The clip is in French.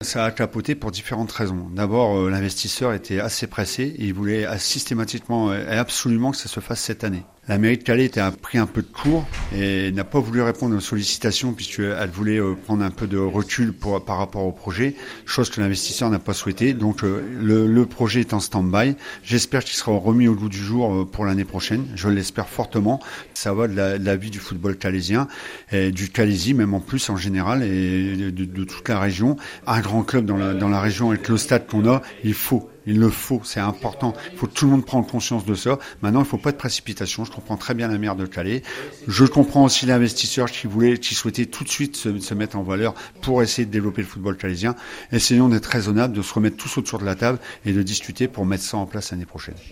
Ça a capoté pour différentes raisons. D'abord, l'investisseur était assez pressé et il voulait systématiquement et absolument que ça se fasse cette année. La mairie de Calais a pris un peu de court et n'a pas voulu répondre aux sollicitations puisqu'elle voulait prendre un peu de recul par rapport au projet, chose que l'investisseur n'a pas souhaité. Donc le projet est en stand-by. J'espère qu'il sera remis au goût du jour pour l'année prochaine. Je l'espère fortement. Ça va de la vie du football calaisien et du Calaisis même en plus en général et de toute la région. Un grand club dans la région avec le stade qu'on a, il le faut, c'est important. Il faut que tout le monde prenne conscience de ça. Maintenant, il ne faut pas de précipitation. Je comprends très bien la maire de Calais. Je comprends aussi l'investisseur qui souhaitait tout de suite se mettre en valeur pour essayer de développer le football calaisien. Essayons d'être raisonnables, de se remettre tous autour de la table et de discuter pour mettre ça en place l'année prochaine.